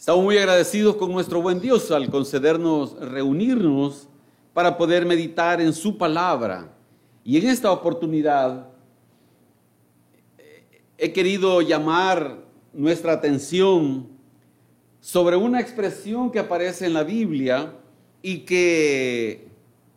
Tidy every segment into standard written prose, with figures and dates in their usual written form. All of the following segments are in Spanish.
Estamos muy agradecidos con nuestro buen Dios al concedernos reunirnos para poder meditar en su palabra. Y en esta oportunidad he querido llamar nuestra atención sobre una expresión que aparece en la Biblia y que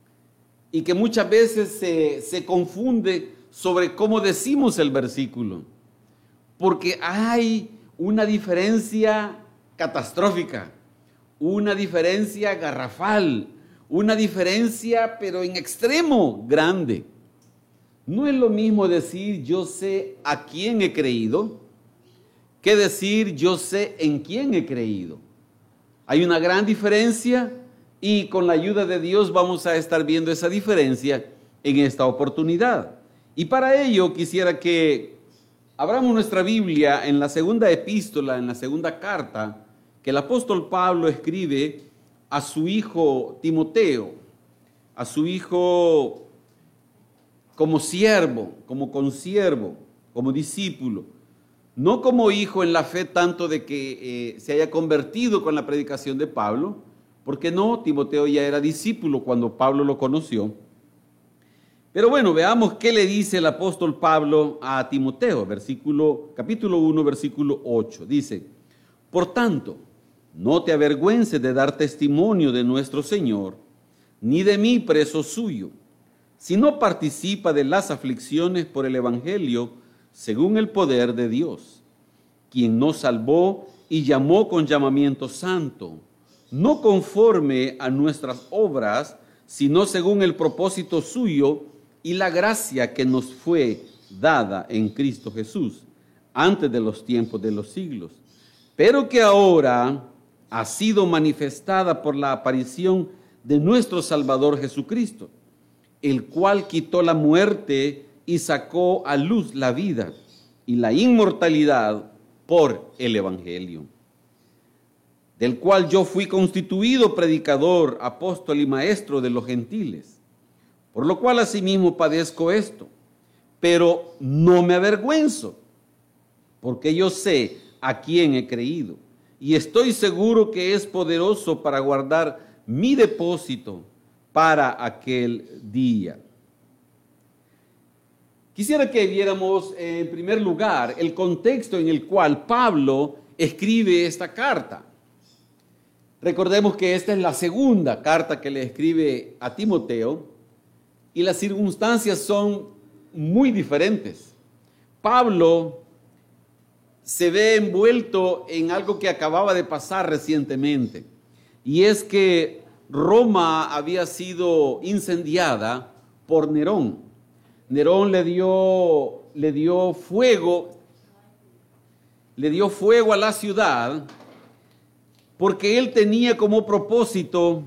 muchas veces se confunde sobre cómo decimos el versículo, porque hay una diferencia catastrófica, una diferencia garrafal, una diferencia pero en extremo grande. No es lo mismo decir yo sé a quién he creído que decir yo sé en quién he creído. Hay una gran diferencia y con la ayuda de Dios vamos a estar viendo esa diferencia en esta oportunidad. Y para ello quisiera que abramos nuestra Biblia en la segunda epístola, en la segunda carta que el apóstol Pablo escribe a su hijo Timoteo, a su hijo como siervo, como consiervo, como discípulo, no como hijo en la fe tanto de que se haya convertido con la predicación de Pablo, porque no, Timoteo ya era discípulo cuando Pablo lo conoció. Pero bueno, veamos qué le dice el apóstol Pablo a Timoteo, capítulo 1, versículo 8. Dice, por tanto, no te avergüences de dar testimonio de nuestro Señor, ni de mí preso suyo, sino participa de las aflicciones por el Evangelio según el poder de Dios, quien nos salvó y llamó con llamamiento santo, no conforme a nuestras obras, sino según el propósito suyo y la gracia que nos fue dada en Cristo Jesús, antes de los tiempos de los siglos, pero que ahora ha sido manifestada por la aparición de nuestro Salvador Jesucristo, el cual quitó la muerte y sacó a luz la vida y la inmortalidad por el Evangelio, del cual yo fui constituido predicador, apóstol y maestro de los gentiles, por lo cual asimismo padezco esto, pero no me avergüenzo, porque yo sé a quién he creído, y estoy seguro que es poderoso para guardar mi depósito para aquel día. Quisiera que viéramos en primer lugar el contexto en el cual Pablo escribe esta carta. Recordemos que esta es la segunda carta que le escribe a Timoteo y las circunstancias son muy diferentes. Pablo se ve envuelto en algo que acababa de pasar recientemente, y es que Roma había sido incendiada por Nerón. Nerón le dio fuego a la ciudad porque él tenía como propósito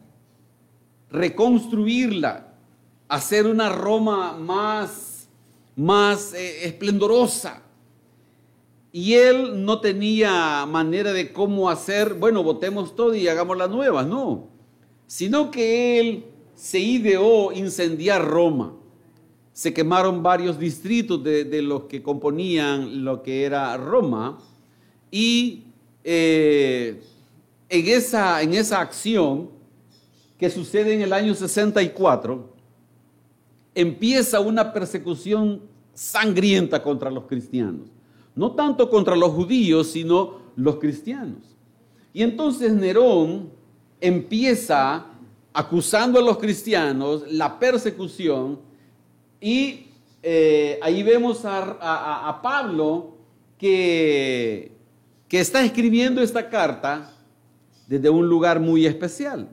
reconstruirla, hacer una Roma más esplendorosa. Y él no tenía manera de cómo hacer, bueno, botemos todo y hagamos la nueva, no. Sino que él se ideó incendiar Roma. Se quemaron varios distritos de los que componían lo que era Roma. Y en esa acción que sucede en el año 64, empieza una persecución sangrienta contra los cristianos. No tanto contra los judíos, sino los cristianos. Y entonces Nerón empieza acusando a los cristianos, la persecución, y ahí vemos a Pablo que está escribiendo esta carta desde un lugar muy especial.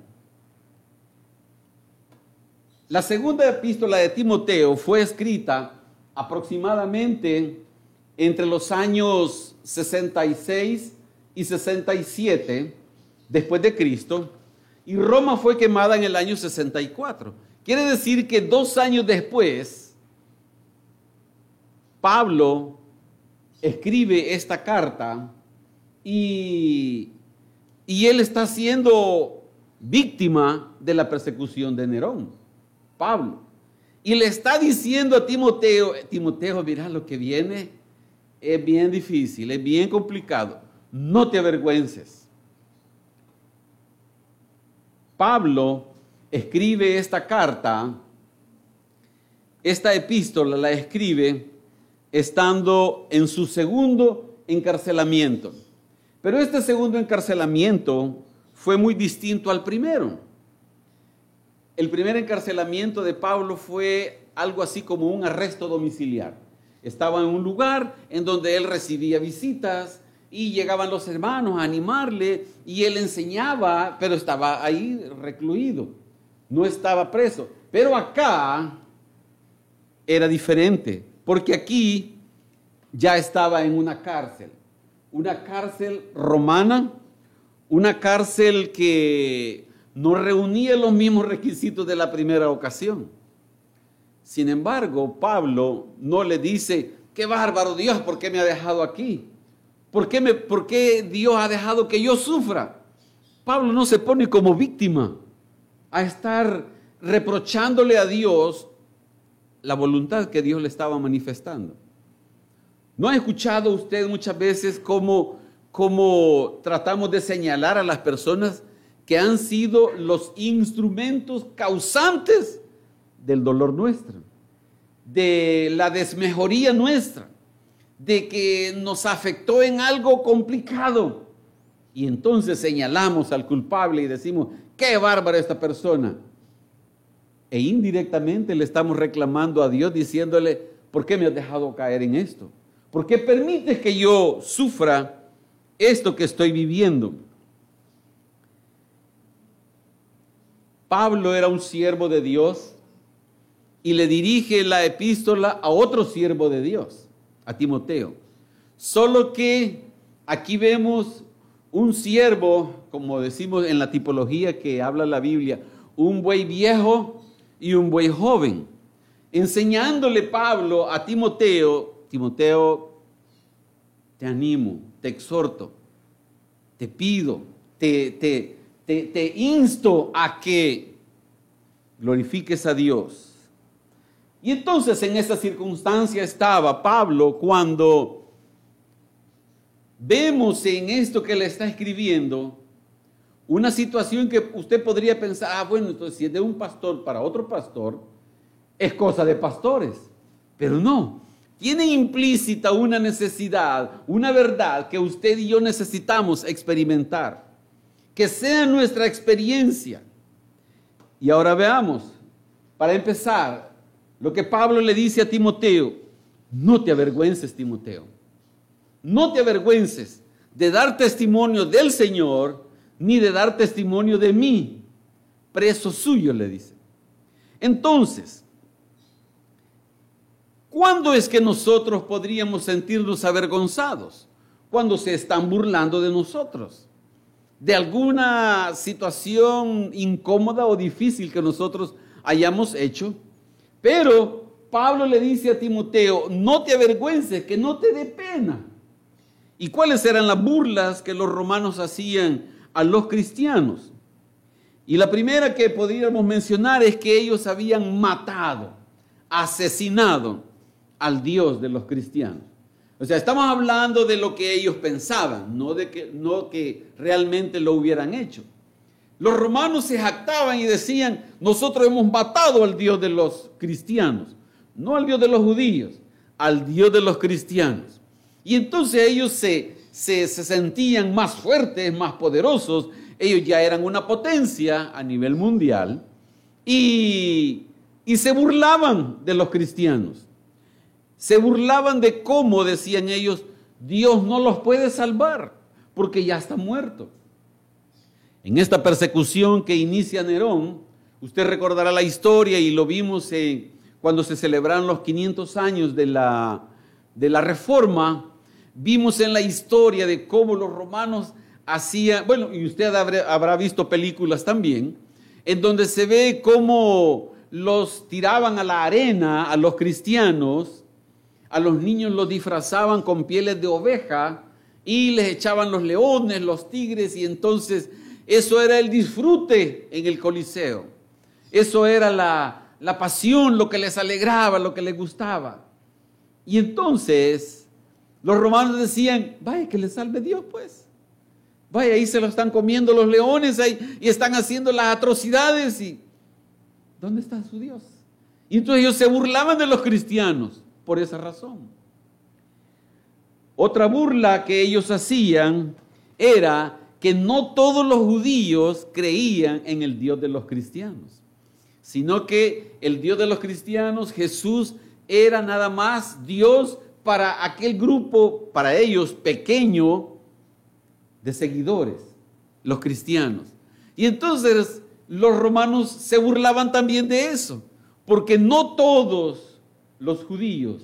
La segunda epístola de Timoteo fue escrita aproximadamente entre los años 66 y 67 después de Cristo, y Roma fue quemada en el año 64. Quiere decir que 2 años después, Pablo escribe esta carta y él está siendo víctima de la persecución de Nerón, Pablo. Y le está diciendo a Timoteo, mira, lo que viene es bien difícil, es bien complicado. No te avergüences. Pablo escribe esta carta, esta epístola la escribe estando en su segundo encarcelamiento. Pero este segundo encarcelamiento fue muy distinto al primero. El primer encarcelamiento de Pablo fue algo así como un arresto domiciliar. Estaba en un lugar en donde él recibía visitas y llegaban los hermanos a animarle y él enseñaba, pero estaba ahí recluido, no estaba preso. Pero acá era diferente, porque aquí ya estaba en una cárcel romana, una cárcel que no reunía los mismos requisitos de la primera ocasión. Sin embargo, Pablo no le dice, qué bárbaro Dios, ¿por qué me ha dejado aquí? ¿Por qué Dios ha dejado que yo sufra? Pablo no se pone como víctima a estar reprochándole a Dios la voluntad que Dios le estaba manifestando. ¿No ha escuchado usted muchas veces cómo tratamos de señalar a las personas que han sido los instrumentos causantes del dolor nuestro, de la desmejoría nuestra, de que nos afectó en algo complicado? Y entonces señalamos al culpable y decimos, qué bárbara esta persona. E indirectamente le estamos reclamando a Dios diciéndole, ¿por qué me has dejado caer en esto? ¿Por qué permites que yo sufra esto que estoy viviendo? Pablo era un siervo de Dios y le dirige la epístola a otro siervo de Dios, a Timoteo. Solo que aquí vemos un siervo, como decimos en la tipología que habla la Biblia, un buey viejo y un buey joven, enseñándole Pablo a Timoteo, Timoteo, te animo, te exhorto, te pido, te insto a que glorifiques a Dios. Y entonces en esa circunstancia estaba Pablo cuando vemos en esto que le está escribiendo una situación que usted podría pensar, bueno, entonces si es de un pastor para otro pastor, es cosa de pastores. Pero no, tiene implícita una necesidad, una verdad que usted y yo necesitamos experimentar, que sea nuestra experiencia. Y ahora veamos, para empezar, lo que Pablo le dice a Timoteo: no te avergüences, Timoteo, no te avergüences de dar testimonio del Señor, ni de dar testimonio de mí, preso suyo, le dice. Entonces, ¿cuándo es que nosotros podríamos sentirnos avergonzados? Cuando se están burlando de nosotros, de alguna situación incómoda o difícil que nosotros hayamos hecho. Pero Pablo le dice a Timoteo, no te avergüences, que no te dé pena. ¿Y cuáles eran las burlas que los romanos hacían a los cristianos? Y la primera que podríamos mencionar es que ellos habían matado, asesinado al Dios de los cristianos. O sea, estamos hablando de lo que ellos pensaban, no que realmente lo hubieran hecho. Los romanos se jactaban y decían, nosotros hemos matado al Dios de los cristianos, no al Dios de los judíos, al Dios de los cristianos. Y entonces ellos se sentían más fuertes, más poderosos. Ellos ya eran una potencia a nivel mundial y se burlaban de los cristianos. Se burlaban de cómo, decían ellos, Dios no los puede salvar porque ya está muerto. En esta persecución que inicia Nerón, usted recordará la historia y lo vimos cuando se celebraron los 500 años de la Reforma. Vimos en la historia de cómo los romanos hacían, bueno, y usted habrá visto películas también, en donde se ve cómo los tiraban a la arena a los cristianos. A los niños los disfrazaban con pieles de oveja y les echaban los leones, los tigres, y entonces eso era el disfrute en el Coliseo. Eso era la pasión, lo que les alegraba, lo que les gustaba. Y entonces los romanos decían, vaya, que les salve Dios, pues. Vaya, ahí se lo están comiendo los leones ahí, y están haciendo las atrocidades. Y ¿dónde está su Dios? Y entonces ellos se burlaban de los cristianos por esa razón. Otra burla que ellos hacían era que no todos los judíos creían en el Dios de los cristianos, sino que el Dios de los cristianos, Jesús, era nada más Dios para aquel grupo, para ellos, pequeño de seguidores, los cristianos. Y entonces los romanos se burlaban también de eso, porque no todos los judíos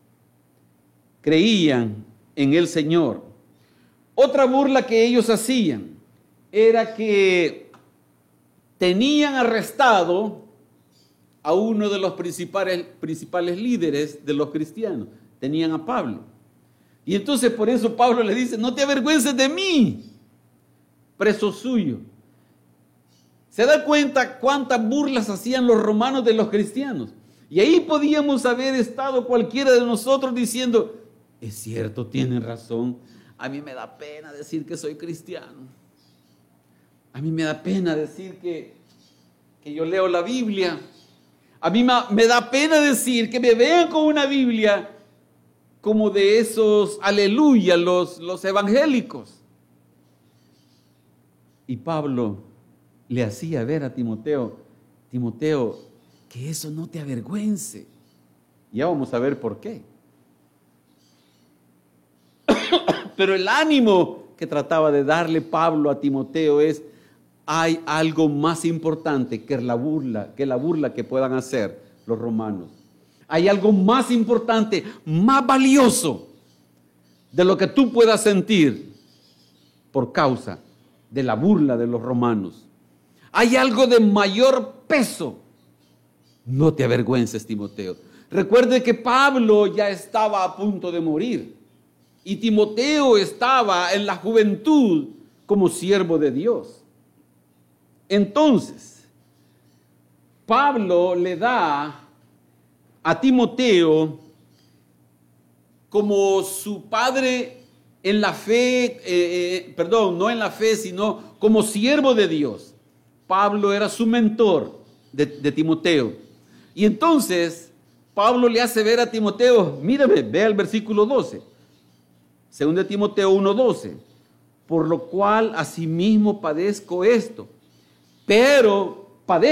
creían en el Señor. Otra burla que ellos hacían era que tenían arrestado a uno de los principales líderes de los cristianos. Tenían a Pablo. Y entonces por eso Pablo le dice, no te avergüences de mí, preso suyo. ¿Se da cuenta cuántas burlas hacían los romanos de los cristianos? Y ahí podíamos haber estado cualquiera de nosotros diciendo, es cierto, tienen razón. A mí me da pena decir que soy cristiano. A mí me da pena decir que yo leo la Biblia. A mí me da pena decir que me vean con una Biblia como de esos, aleluya, los evangélicos. Y Pablo le hacía ver a Timoteo, que eso no te avergüence. Ya vamos a ver por qué. Pero el ánimo que trataba de darle Pablo a Timoteo es, hay algo más importante que la burla que puedan hacer los romanos. Hay algo más importante, más valioso de lo que tú puedas sentir por causa de la burla de los romanos. Hay algo de mayor peso. No te avergüences, Timoteo. Recuerde que Pablo ya estaba a punto de morir y Timoteo estaba en la juventud como siervo de Dios. Entonces, Pablo le da a Timoteo como su padre en la fe, no en la fe, sino como siervo de Dios. Pablo era su mentor de Timoteo. Y entonces, Pablo le hace ver a Timoteo, mírame, ve al versículo 12. 2 Timoteo 1:12. Por lo cual asimismo padezco esto. Pero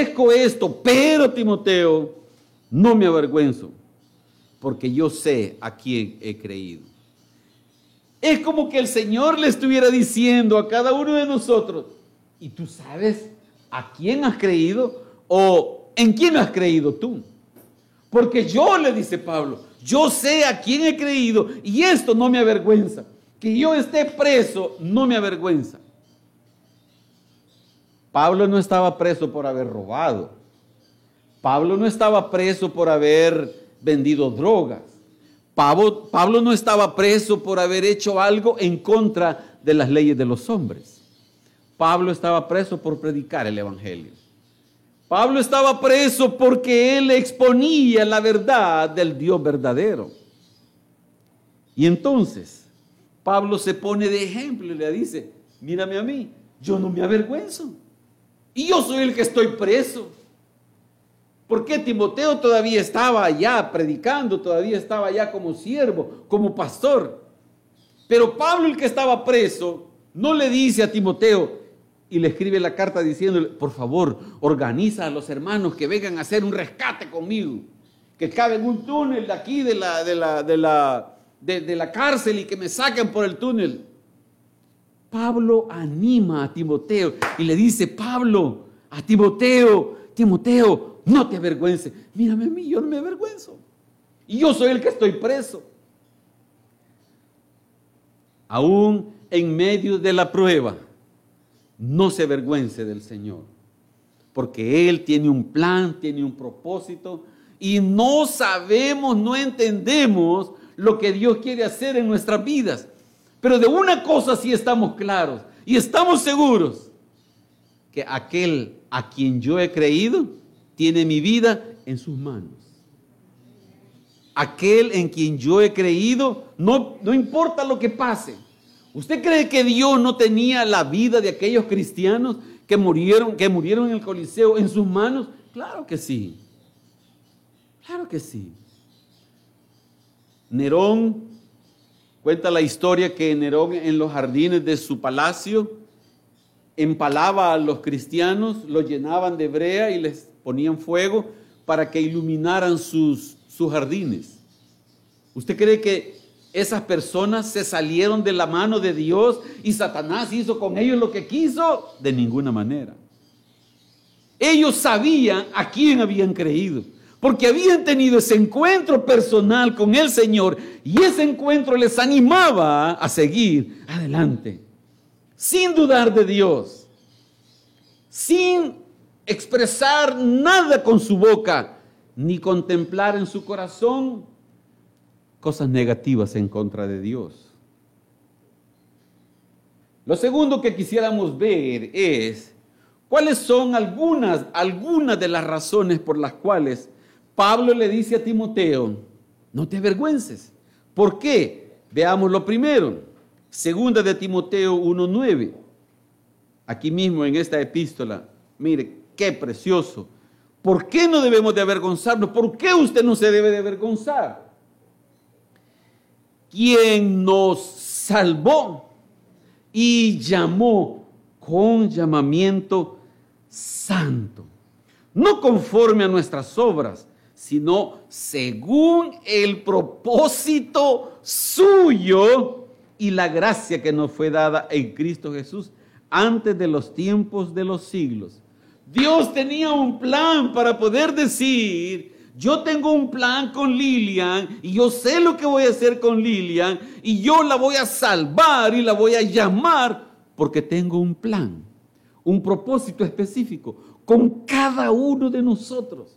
Timoteo, no me avergüenzo, porque yo sé a quién he creído. Es como que el Señor le estuviera diciendo a cada uno de nosotros, ¿y tú sabes a quién has creído o en quién has creído tú? Porque yo, le dice Pablo, yo sé a quién he creído y esto no me avergüenza. Que yo esté preso no me avergüenza. Pablo no estaba preso por haber robado. Pablo no estaba preso por haber vendido drogas. Pablo no estaba preso por haber hecho algo en contra de las leyes de los hombres. Pablo estaba preso por predicar el evangelio. Pablo estaba preso porque él exponía la verdad del Dios verdadero. Y entonces Pablo se pone de ejemplo y le dice, mírame a mí, yo no me avergüenzo. Y yo soy el que estoy preso. Porque Timoteo todavía estaba allá predicando, todavía estaba allá como siervo, como pastor. Pero Pablo, el que estaba preso, no le dice a Timoteo y le escribe la carta diciéndole, por favor, organiza a los hermanos que vengan a hacer un rescate conmigo, que caben en un túnel de aquí de la cárcel y que me saquen por el túnel. Pablo anima a Timoteo y le dice, Pablo, a Timoteo, no te avergüences. Mírame a mí, yo no me avergüenzo. Y yo soy el que estoy preso. Aún en medio de la prueba, no se avergüence del Señor. Porque Él tiene un plan, tiene un propósito. Y no sabemos, no entendemos lo que Dios quiere hacer en nuestras vidas. Pero de una cosa sí estamos claros y estamos seguros, que aquel a quien yo he creído tiene mi vida en sus manos. Aquel en quien yo he creído, no importa lo que pase, ¿Usted cree que Dios no tenía la vida de aquellos cristianos que murieron en el Coliseo en sus manos? Claro que sí. Claro que sí. Nerón, cuenta la historia que Nerón en los jardines de su palacio empalaba a los cristianos, los llenaban de brea y les ponían fuego para que iluminaran sus jardines. ¿Usted cree que esas personas se salieron de la mano de Dios y Satanás hizo con ellos lo que quiso? De ninguna manera. Ellos sabían a quién habían creído, porque habían tenido ese encuentro personal con el Señor y ese encuentro les animaba a seguir adelante, sin dudar de Dios, sin expresar nada con su boca, ni contemplar en su corazón cosas negativas en contra de Dios. Lo segundo que quisiéramos ver es cuáles son algunas de las razones por las cuales Pablo le dice a Timoteo, no te avergüences. ¿Por qué? Veamos lo primero. Segunda de Timoteo 1:9. Aquí mismo en esta epístola. Mire, qué precioso. ¿Por qué no debemos de avergonzarnos? ¿Por qué usted no se debe de avergonzar? Quien nos salvó y llamó con llamamiento santo, no conforme a nuestras obras, sino según el propósito suyo y la gracia que nos fue dada en Cristo Jesús antes de los tiempos de los siglos. Dios tenía un plan para poder decir, yo tengo un plan con Lilian y yo sé lo que voy a hacer con Lilian y yo la voy a salvar y la voy a llamar porque tengo un plan, un propósito específico con cada uno de nosotros.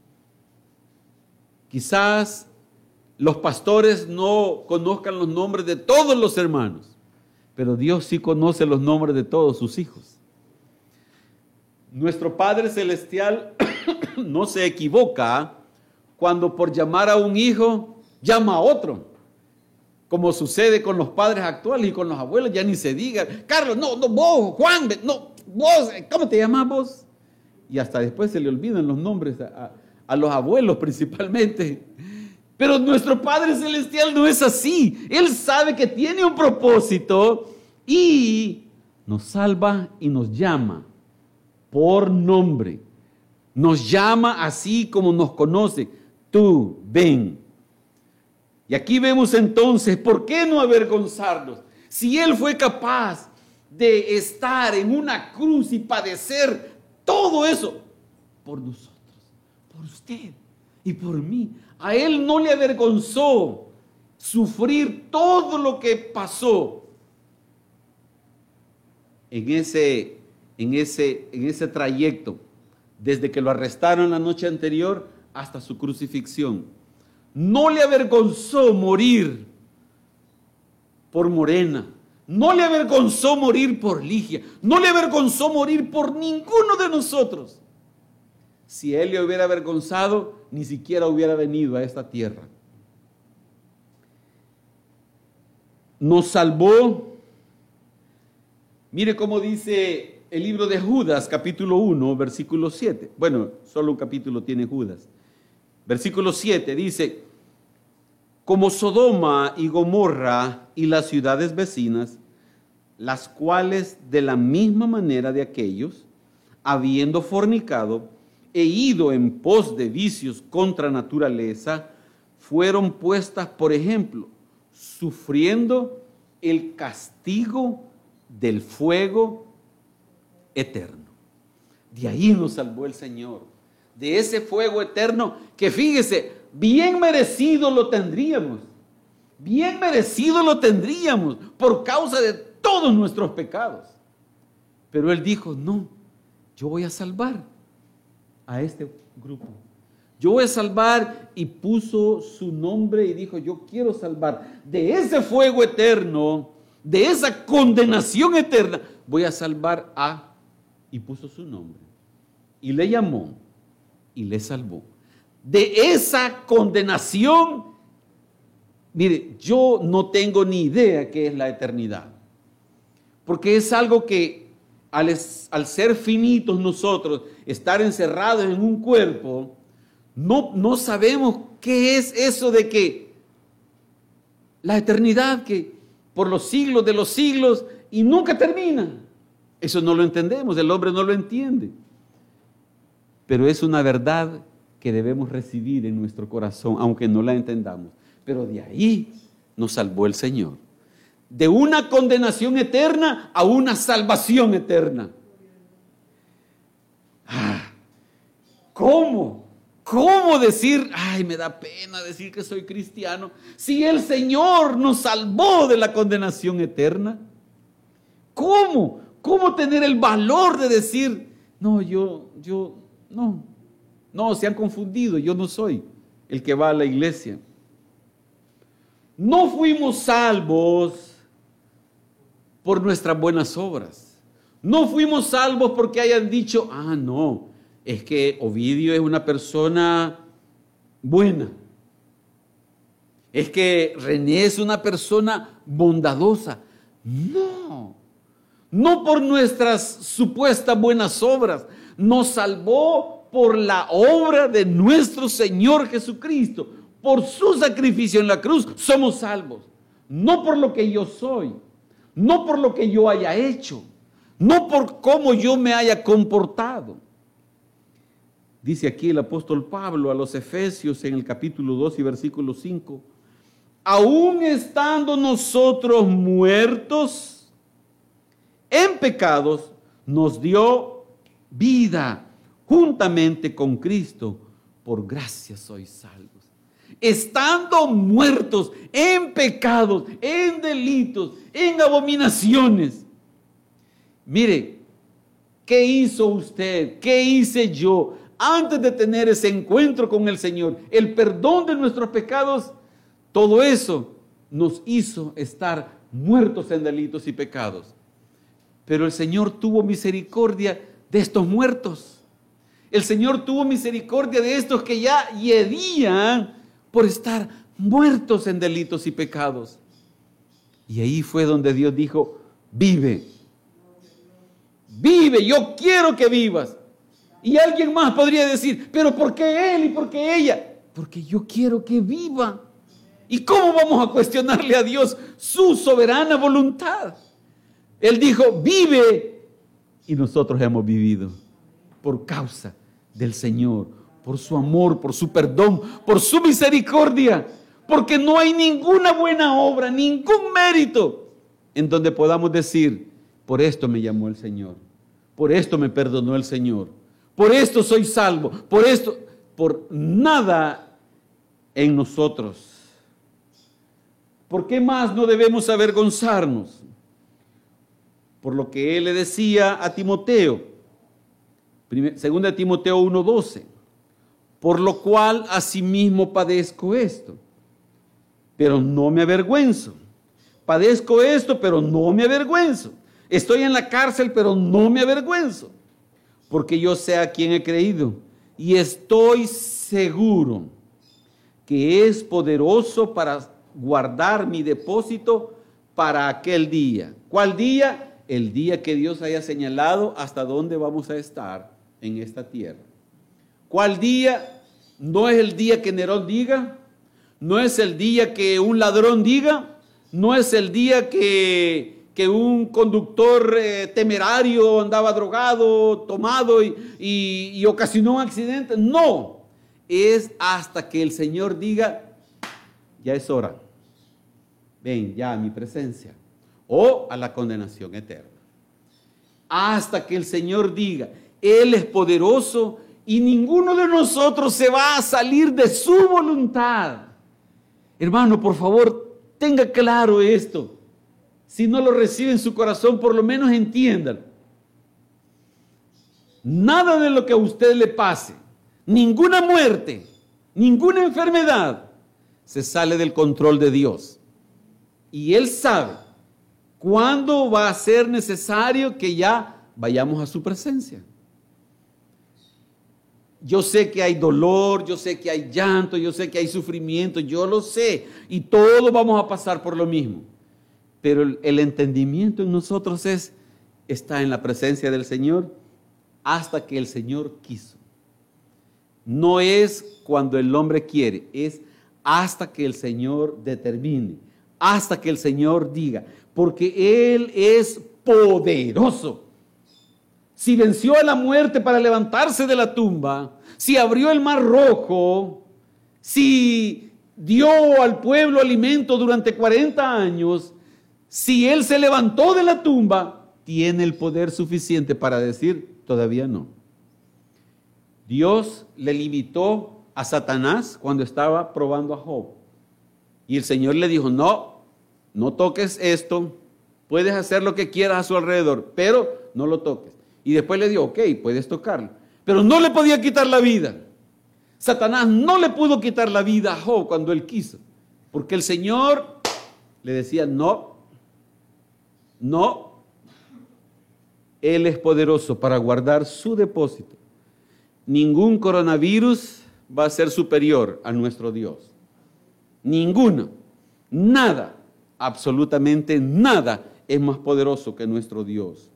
Quizás los pastores no conozcan los nombres de todos los hermanos, pero Dios sí conoce los nombres de todos sus hijos. Nuestro Padre Celestial no se equivoca cuando por llamar a un hijo llama a otro, como sucede con los padres actuales y con los abuelos, ya ni se diga, Carlos, no, vos, Juan, no, vos, ¿cómo te llamas vos? Y hasta después se le olvidan los nombres a los abuelos principalmente. Pero nuestro Padre Celestial no es así. Él sabe que tiene un propósito y nos salva y nos llama por nombre. Nos llama así como nos conoce. Tú, ven. Y aquí vemos entonces, ¿por qué no avergonzarnos? Si Él fue capaz de estar en una cruz y padecer todo eso por nosotros, por usted y por mí. A Él no le avergonzó sufrir todo lo que pasó en ese trayecto, desde que lo arrestaron la noche anterior hasta su crucifixión. No le avergonzó morir por Morena, no le avergonzó morir por Ligia, no le avergonzó morir por ninguno de nosotros. Si Él le hubiera avergonzado, ni siquiera hubiera venido a esta tierra. Nos salvó. Mire cómo dice el libro de Judas, capítulo 1, versículo 7. Bueno, solo un capítulo tiene Judas. Versículo 7 dice, como Sodoma y Gomorra y las ciudades vecinas, las cuales de la misma manera de aquellos, habiendo fornicado, e ido en pos de vicios contra naturaleza, fueron puestas por ejemplo, sufriendo el castigo del fuego eterno. De ahí nos salvó el Señor, de ese fuego eterno que fíjese, bien merecido lo tendríamos, por causa de todos nuestros pecados. Pero Él dijo, no, yo voy a salvar a este grupo. Yo voy a salvar, y puso su nombre y dijo, yo quiero salvar de ese fuego eterno, de esa condenación eterna, voy a salvar a, y puso su nombre, y le llamó, y le salvó. De esa condenación, mire, yo no tengo ni idea qué es la eternidad. porque es algo que al ser finitos nosotros, estar encerrados en un cuerpo, no sabemos qué es eso de que la eternidad que por los siglos de los siglos y nunca termina. Eso no lo entendemos, el hombre no lo entiende. Pero es una verdad que debemos recibir en nuestro corazón, aunque no la entendamos. Pero de ahí nos salvó el Señor. De una condenación eterna a una salvación eterna. ¿Cómo? ¿Cómo decir, ay, me da pena decir que soy cristiano, si el Señor nos salvó de la condenación eterna? ¿Cómo? ¿Cómo tener el valor de decir, no, no, se han confundido, yo no soy el que va a la iglesia? No fuimos salvos por nuestras buenas obras. No fuimos salvos porque hayan dicho, no, es que Ovidio es una persona buena. Es que René es una persona bondadosa. No por nuestras supuestas buenas obras. Nos salvó por la obra de nuestro Señor Jesucristo. Por su sacrificio en la cruz somos salvos. No por lo que yo soy. No por lo que yo haya hecho. No por cómo yo me haya comportado. Dice aquí el apóstol Pablo a los Efesios en el capítulo 2 y versículo 5. Aún estando nosotros muertos en pecados, nos dio vida juntamente con Cristo. Por gracia sois salvos. Estando muertos en pecados, en delitos, en abominaciones. Mire, ¿qué hizo usted? ¿Qué hice yo? Antes de tener ese encuentro con el Señor, el perdón de nuestros pecados, todo eso nos hizo estar muertos en delitos y pecados. Pero el Señor tuvo misericordia de estos muertos. El Señor tuvo misericordia de estos que ya hedían por estar muertos en delitos y pecados. Y ahí fue donde Dios dijo, vive. Vive, yo quiero que vivas. Y alguien más podría decir, pero ¿por qué él y por qué ella? Porque yo quiero que viva. ¿Y cómo vamos a cuestionarle a Dios su soberana voluntad? Él dijo, vive. Y nosotros hemos vivido por causa del Señor, por su amor, por su perdón, por su misericordia. Porque no hay ninguna buena obra, ningún mérito en donde podamos decir, por esto me llamó el Señor, por esto me perdonó el Señor, por esto soy salvo, por nada en nosotros. ¿Por qué más no debemos avergonzarnos? Por lo que él le decía a Timoteo, 2 Timoteo 1:12, por lo cual asimismo padezco esto, pero no me avergüenzo. Padezco esto, pero no me avergüenzo. Estoy en la cárcel, pero no me avergüenzo, porque yo sé a quién he creído y estoy seguro que es poderoso para guardar mi depósito para aquel día. ¿Cuál día? El día que Dios haya señalado hasta dónde vamos a estar en esta tierra. ¿Cuál día? No es el día que Nerón diga, no es el día que un ladrón diga, no es el día que un conductor temerario andaba drogado, tomado y ocasionó un accidente. No, es hasta que el Señor diga, ya es hora, ven ya a mi presencia, o a la condenación eterna. Hasta que el Señor diga, Él es poderoso y ninguno de nosotros se va a salir de su voluntad. Hermano, por favor, tenga claro esto. Si no lo recibe en su corazón, por lo menos entiéndalo. Nada de lo que a usted le pase, ninguna muerte, ninguna enfermedad, se sale del control de Dios. Y Él sabe cuándo va a ser necesario que ya vayamos a su presencia. Yo sé que hay dolor, yo sé que hay llanto, yo sé que hay sufrimiento, yo lo sé. Y todos vamos a pasar por lo mismo. Pero el entendimiento en nosotros está en la presencia del Señor hasta que el Señor quiso. No es cuando el hombre quiere, es hasta que el Señor determine, hasta que el Señor diga, porque Él es poderoso. Si venció a la muerte para levantarse de la tumba, si abrió el mar rojo, si dio al pueblo alimento durante 40 años, si Él se levantó de la tumba, tiene el poder suficiente para decir, todavía no. Dios le limitó a Satanás cuando estaba probando a Job. Y el Señor le dijo, no toques esto, puedes hacer lo que quieras a su alrededor, pero no lo toques. Y después le dijo, ok, puedes tocarlo. Pero no le podía quitar la vida. Satanás no le pudo quitar la vida a Job cuando él quiso. Porque el Señor le decía, no. Él es poderoso para guardar su depósito. Ningún coronavirus va a ser superior a nuestro Dios. Ninguno. Nada, absolutamente nada es más poderoso que nuestro Dios.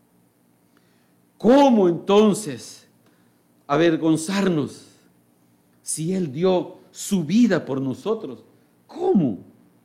¿Cómo entonces avergonzarnos si Él dio su vida por nosotros? ¿Cómo?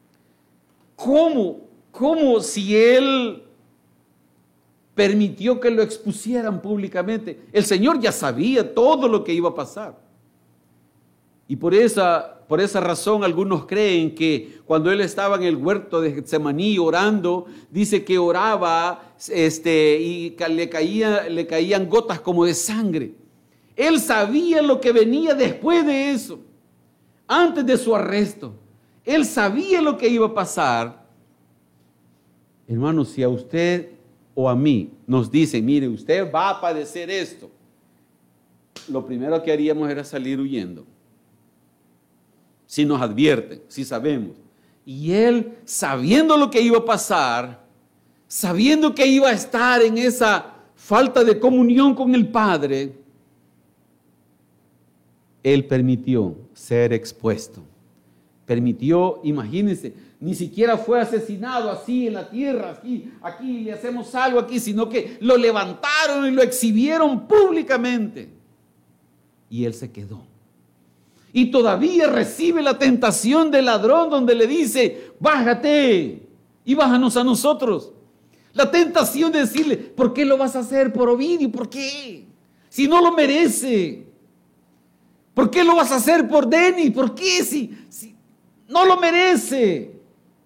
¿Cómo si Él permitió que lo expusieran públicamente? El Señor ya sabía todo lo que iba a pasar. Y por esa razón algunos creen que cuando Él estaba en el huerto de Getsemaní orando, dice que oraba y le caían gotas como de sangre. Él sabía lo que venía después de eso, antes de su arresto. Él sabía lo que iba a pasar. Hermanos, si a usted o a mí nos dicen, mire, usted va a padecer esto, lo primero que haríamos era salir huyendo. Si nos advierten, si sabemos. Y Él, sabiendo lo que iba a pasar, sabiendo que iba a estar en esa falta de comunión con el Padre, Él permitió ser expuesto. Permitió, imagínense, ni siquiera fue asesinado así en la tierra, aquí le hacemos algo aquí, sino que lo levantaron y lo exhibieron públicamente. Y Él se quedó. Y todavía recibe la tentación del ladrón donde le dice, bájate y bájanos a nosotros. La tentación de decirle, ¿por qué lo vas a hacer por Ovidio? ¿Por qué? Si no lo merece. ¿Por qué lo vas a hacer por Denis? ¿Por qué? Si no lo merece.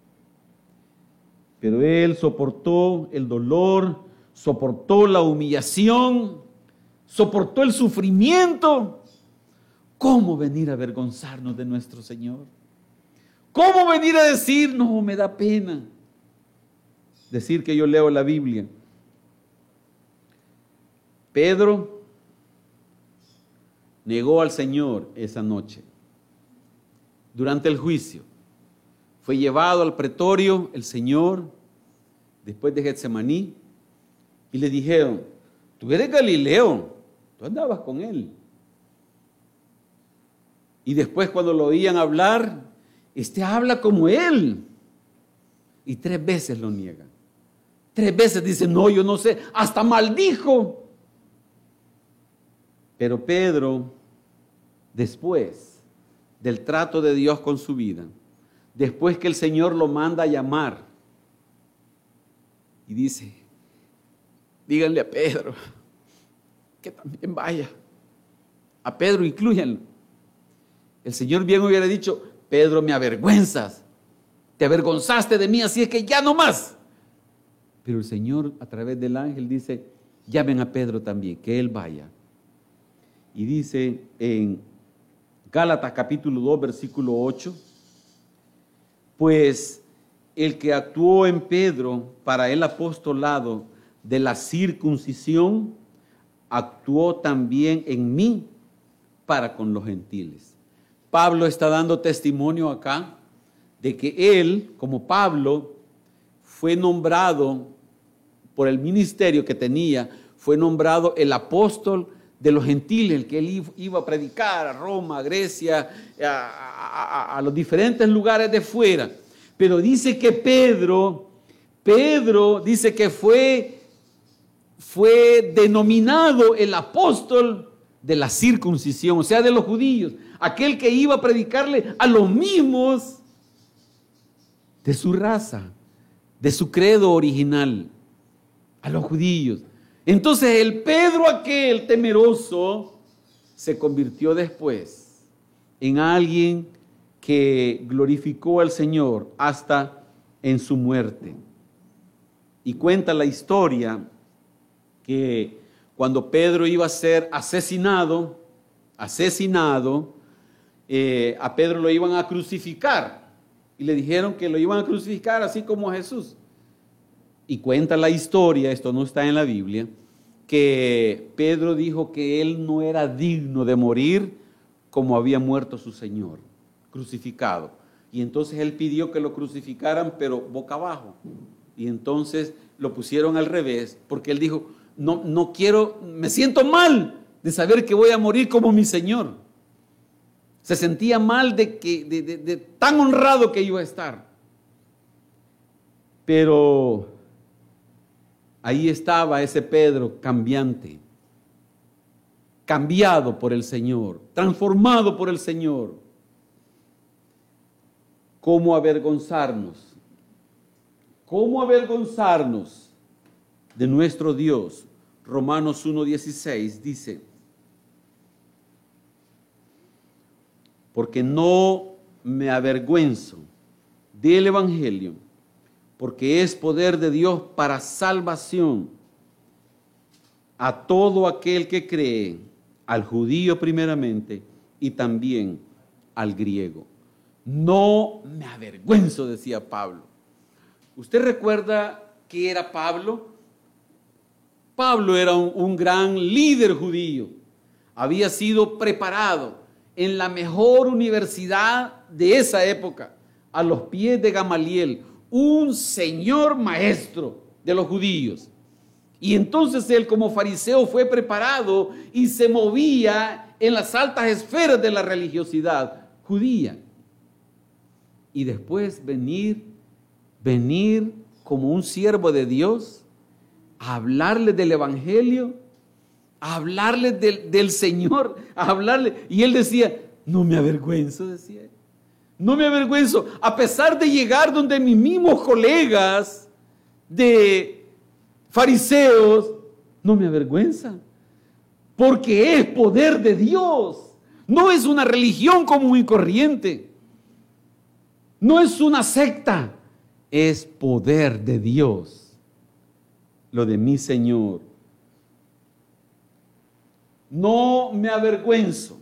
Pero Él soportó el dolor, soportó la humillación, soportó el sufrimiento. ¿Cómo venir a avergonzarnos de nuestro Señor? ¿Cómo venir a decir, no, me da pena decir que yo leo la Biblia? Pedro negó al Señor esa noche. Durante el juicio, fue llevado al pretorio el Señor, después de Getsemaní, y le dijeron, tú eres Galileo, tú andabas con Él. Y después cuando lo oían hablar, habla como Él. Y 3 veces lo niegan. 3 veces dice, no, yo no sé, hasta maldijo. Pero Pedro, después del trato de Dios con su vida, después que el Señor lo manda a llamar, y dice, díganle a Pedro que también vaya. A Pedro inclúyanlo. El Señor bien hubiera dicho, Pedro, me avergüenzas, te avergonzaste de mí, así es que ya no más. Pero el Señor a través del ángel dice, llamen a Pedro también, que él vaya. Y dice en Gálatas capítulo 2, versículo 8, pues el que actuó en Pedro para el apostolado de la circuncisión, actuó también en mí para con los gentiles. Pablo está dando testimonio acá de que él, como Pablo, fue nombrado por el ministerio que tenía, fue nombrado el apóstol de los gentiles, el que él iba a predicar a Roma, a Grecia, a los diferentes lugares de fuera. Pero dice que Pedro Pedro dice que fue denominado el apóstol de la circuncisión, o sea, de los judíos, aquel que iba a predicarle a los mismos de su raza, de su credo original, a los judíos. Entonces el Pedro aquel temeroso se convirtió después en alguien que glorificó al Señor hasta en su muerte. Y cuenta la historia que cuando Pedro iba a ser asesinado, a Pedro lo iban a crucificar. Y le dijeron que lo iban a crucificar así como a Jesús. Y cuenta la historia, esto no está en la Biblia, que Pedro dijo que él no era digno de morir como había muerto su Señor, crucificado. Y entonces él pidió que lo crucificaran, pero boca abajo. Y entonces lo pusieron al revés, porque él dijo, no quiero, me siento mal de saber que voy a morir como mi Señor. Se sentía mal de tan honrado que iba a estar. Pero ahí estaba ese Pedro cambiante, cambiado por el Señor, transformado por el Señor. ¿Cómo avergonzarnos? ¿Cómo avergonzarnos de nuestro Dios? Romanos 1:16 dice, porque no me avergüenzo del Evangelio, porque es poder de Dios para salvación a todo aquel que cree, al judío primeramente y también al griego. No me avergüenzo, decía Pablo. ¿Usted recuerda qué era Pablo? Pablo era un gran líder judío. Había sido preparado en la mejor universidad de esa época, a los pies de Gamaliel, un señor maestro de los judíos. Y entonces él como fariseo fue preparado y se movía en las altas esferas de la religiosidad judía. Y después venir como un siervo de Dios a hablarle del Evangelio, a hablarle del Señor, a hablarle. Y él decía, no me avergüenzo, decía él. No me avergüenzo, a pesar de llegar donde mis mismos colegas de fariseos, no me avergüenza, porque es poder de Dios. No es una religión común y corriente, no es una secta, es poder de Dios, lo de mi Señor. No me avergüenzo,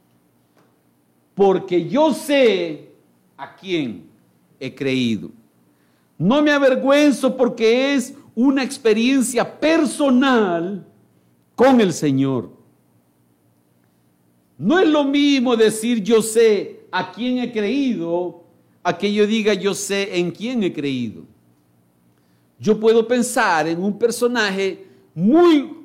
porque yo sé a quién he creído. No me avergüenzo porque es una experiencia personal con el Señor. No es lo mismo decir yo sé a quién he creído, a que yo diga yo sé en quién he creído. Yo puedo pensar en un personaje muy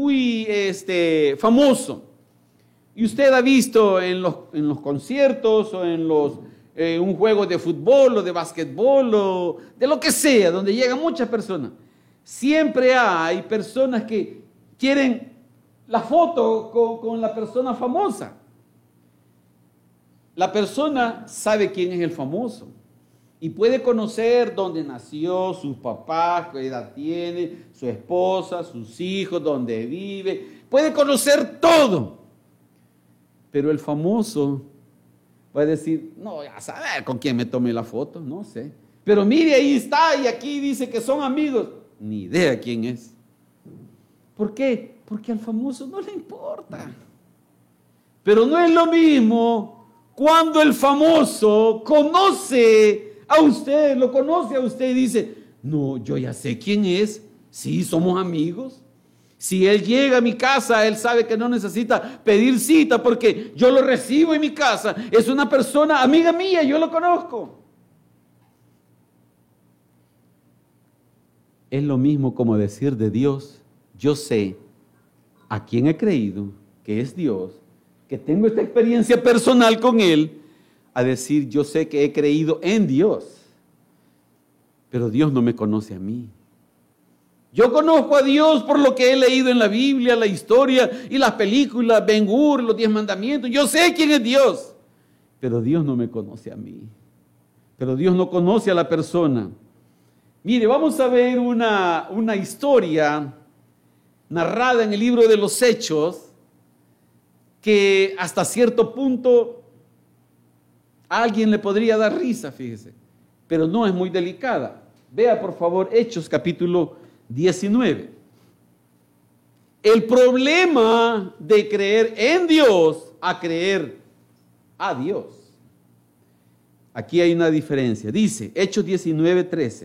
famoso. Y usted ha visto en los conciertos o en un juego de fútbol o de básquetbol o de lo que sea, donde llegan muchas personas. Siempre hay personas que quieren la foto con la persona famosa. La persona sabe quién es el famoso y puede conocer dónde nació, sus papás, qué edad tiene, su esposa, sus hijos, dónde vive. Puede conocer todo. Pero el famoso va a decir, no, a saber con quién me tomé la foto, no sé. Pero mire, ahí está y aquí dice que son amigos. Ni idea quién es. ¿Por qué? Porque al famoso no le importa. Pero no es lo mismo cuando el famoso conoce a usted, lo conoce a usted y dice, no, yo ya sé quién es. Sí, somos amigos. Si él llega a mi casa, él sabe que no necesita pedir cita porque yo lo recibo en mi casa. Es una persona amiga mía, yo lo conozco. Es lo mismo como decir de Dios, yo sé a quién he creído, que es Dios, que tengo esta experiencia personal con Él, a decir yo sé que he creído en Dios. pero Dios no me conoce a mí. Yo conozco a Dios por lo que he leído en la Biblia, la historia y las películas, Ben-Hur, los 10 mandamientos. Yo sé quién es Dios, pero Dios no me conoce a mí. Pero Dios no conoce a la persona. Mire, vamos a ver una historia narrada en el libro de los Hechos que hasta cierto punto a alguien le podría dar risa, fíjese, pero no es muy delicada. Vea por favor Hechos capítulo 19. El problema de creer en Dios a creer a Dios. Aquí hay una diferencia. Dice Hechos 19:13.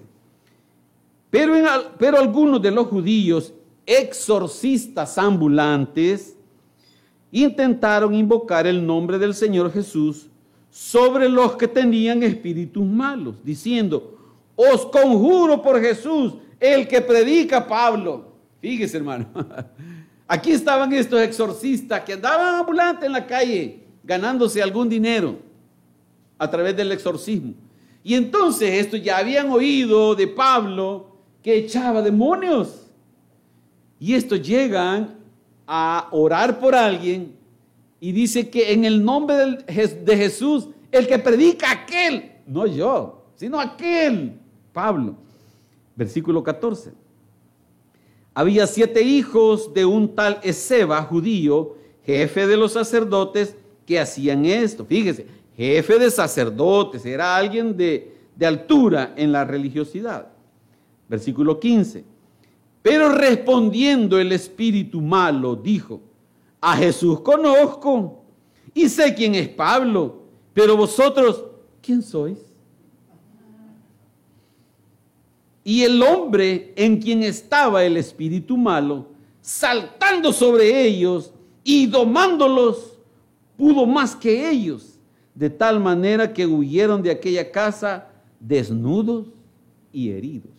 Pero algunos de los judíos, exorcistas ambulantes, intentaron invocar el nombre del Señor Jesús sobre los que tenían espíritus malos, diciendo: os conjuro por Jesús, el que predica Pablo. Fíjese, hermano, aquí estaban estos exorcistas que andaban ambulantes en la calle, ganándose algún dinero a través del exorcismo. Y entonces estos ya habían oído de Pablo que echaba demonios. Y estos llegan a orar por alguien y dice que en el nombre de Jesús, el que predica aquel, no yo, sino aquel, Pablo. Versículo 14. Había 7 hijos de un tal Esceva, judío, jefe de los sacerdotes, que hacían esto. Fíjese, jefe de sacerdotes, era alguien de altura en la religiosidad. Versículo 15. Pero respondiendo el espíritu malo, dijo: a Jesús conozco y sé quién es Pablo, pero vosotros, ¿quién sois? Y el hombre en quien estaba el espíritu malo, saltando sobre ellos y domándolos, pudo más que ellos, de tal manera que huyeron de aquella casa desnudos y heridos.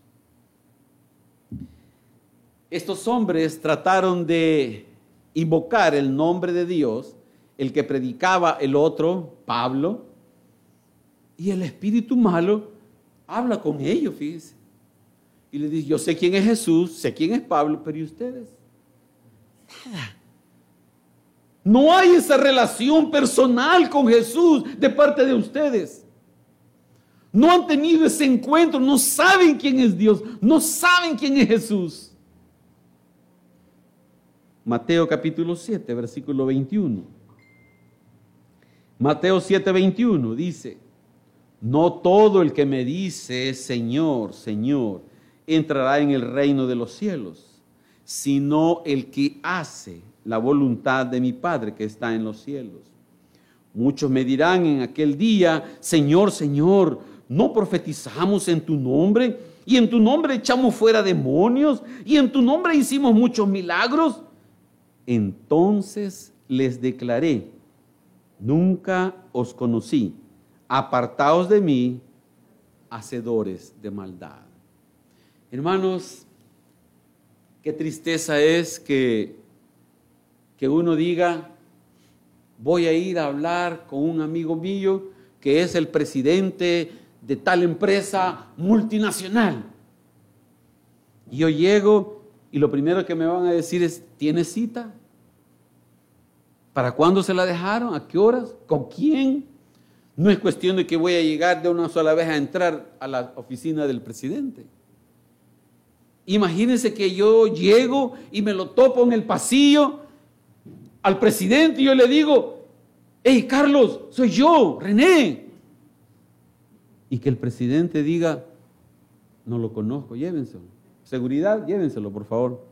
Estos hombres trataron de invocar el nombre de Dios, el que predicaba el otro, Pablo, y el espíritu malo habla con ellos, fíjense, y les dice: yo sé quién es Jesús, sé quién es Pablo, pero ¿y ustedes? Nada. No hay esa relación personal con Jesús de parte de ustedes. No han tenido ese encuentro, no saben quién es Dios, no saben quién es Jesús. Mateo capítulo 7, versículo 21. Mateo 7, 21 dice: no todo el que me dice Señor, Señor, entrará en el reino de los cielos, sino el que hace la voluntad de mi Padre que está en los cielos. Muchos me dirán en aquel día: Señor, Señor, ¿no profetizamos en tu nombre? Y en tu nombre echamos fuera demonios, y en tu nombre hicimos muchos milagros. Entonces les declaré: nunca os conocí, apartaos de mí, hacedores de maldad. Hermanos, qué tristeza es que uno diga: voy a ir a hablar con un amigo mío que es el presidente de tal empresa multinacional. Y yo llego y lo primero que me van a decir es: ¿tiene cita? ¿Para cuándo se la dejaron? ¿A qué horas? ¿Con quién? No es cuestión de que voy a llegar de una sola vez a entrar a la oficina del presidente. Imagínense que yo llego y me lo topo en el pasillo al presidente y yo le digo: hey, Carlos, soy yo, René. Y que el presidente diga: no lo conozco, llévenselo. Seguridad, llévenselo, por favor.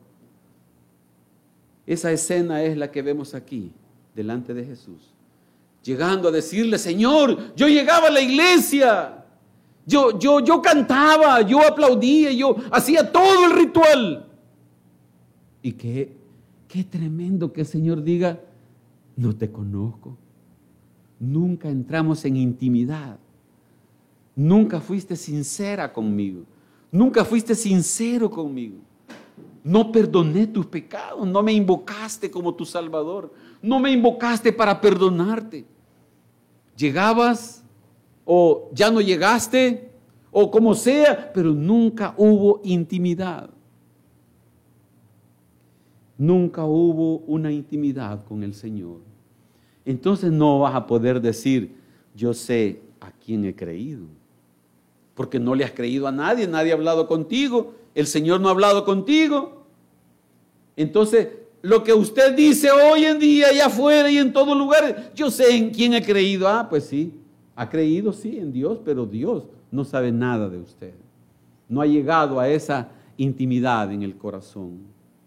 Esa escena es la que vemos aquí, delante de Jesús. Llegando a decirle: Señor, yo llegaba a la iglesia, yo cantaba, yo aplaudía, yo hacía todo el ritual. Y qué tremendo que el Señor diga: no te conozco. Nunca entramos en intimidad. Nunca fuiste sincera conmigo. Nunca fuiste sincero conmigo. No perdoné tus pecados. No me invocaste como tu Salvador. No me invocaste para perdonarte. Llegabas o ya no llegaste o como sea, pero nunca hubo intimidad. Nunca hubo una intimidad con el Señor. Entonces no vas a poder decir, yo sé a quién he creído. Porque no le has creído a nadie, nadie ha hablado contigo, el Señor no ha hablado contigo. Entonces, lo que usted dice hoy en día, allá afuera y en todo lugar, yo sé en quién he creído. Ah, pues sí, ha creído sí en Dios, pero Dios no sabe nada de usted. No ha llegado a esa intimidad en el corazón.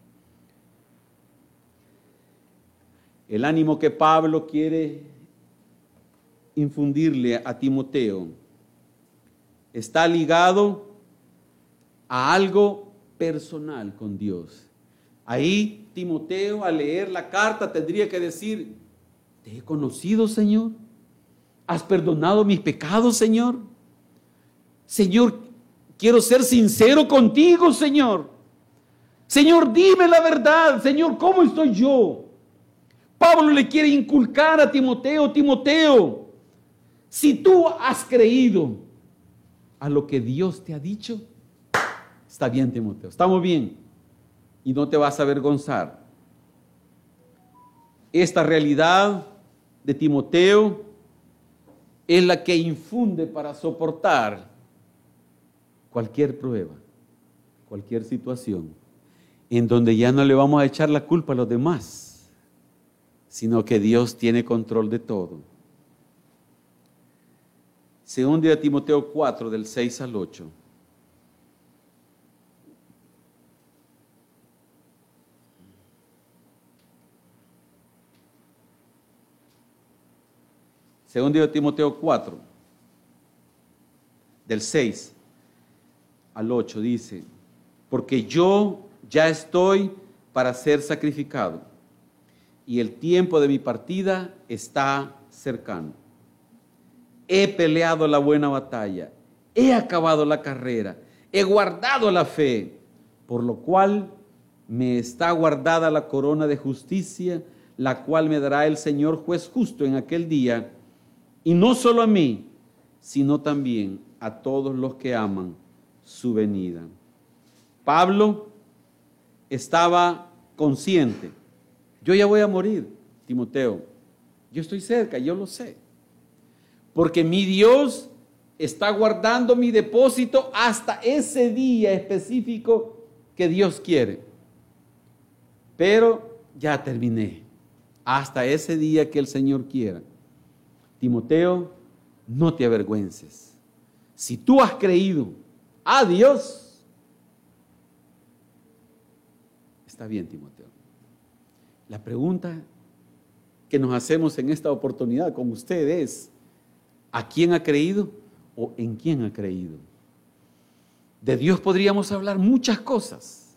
El ánimo que Pablo quiere infundirle a Timoteo está ligado a algo personal con Dios. Ahí Timoteo, al leer la carta, tendría que decir, ¿te he conocido, Señor? ¿Has perdonado mis pecados, Señor? Señor, quiero ser sincero contigo, Señor. Señor, dime la verdad. Señor, ¿cómo estoy yo? Pablo le quiere inculcar a Timoteo, Timoteo, si tú has creído a lo que Dios te ha dicho, está bien, Timoteo, estamos bien y no te vas a avergonzar. Esta realidad de Timoteo es la que infunde para soportar cualquier prueba, cualquier situación, en donde ya no le vamos a echar la culpa a los demás, sino que Dios tiene control de todo. Según de Timoteo 4, del 6 al 8. Según de Timoteo 4, del 6 al 8, dice, porque yo ya estoy para ser sacrificado, y el tiempo de mi partida está cercano. He peleado la buena batalla, he acabado la carrera, he guardado la fe, por lo cual me está guardada la corona de justicia, la cual me dará el Señor juez justo en aquel día, y no solo a mí, sino también a todos los que aman su venida. Pablo estaba consciente. Yo ya voy a morir, Timoteo. Yo estoy cerca, yo lo sé. Porque mi Dios está guardando mi depósito hasta ese día específico que Dios quiere. Pero ya terminé. Hasta ese día que el Señor quiera. Timoteo, no te avergüences. Si tú has creído a Dios, está bien, Timoteo. La pregunta que nos hacemos en esta oportunidad con usted es, ¿a quién ha creído o en quién ha creído? De Dios podríamos hablar muchas cosas,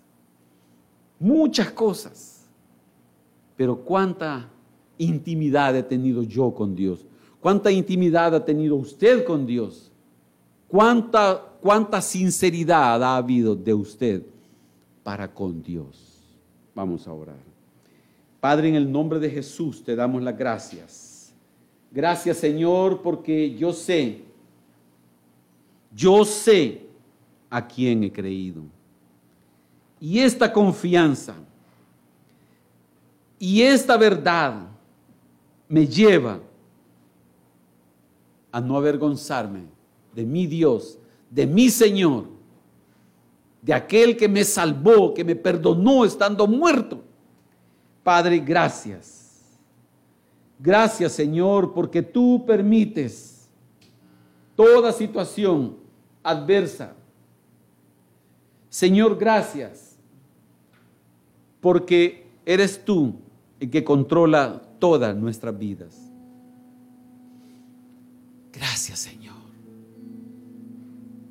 pero ¿cuánta intimidad he tenido yo con Dios? ¿Cuánta intimidad ha tenido usted con Dios? ¿Cuánta sinceridad ha habido de usted para con Dios? Vamos a orar. Padre, en el nombre de Jesús te damos las gracias. Gracias, Señor, porque yo sé a quién he creído. Y esta confianza y esta verdad me lleva a no avergonzarme de mi Dios, de mi Señor, de aquel que me salvó, que me perdonó estando muerto. Padre, gracias. Gracias, Señor, porque tú permites toda situación adversa. Señor, gracias, porque eres tú el que controla todas nuestras vidas. Gracias, Señor.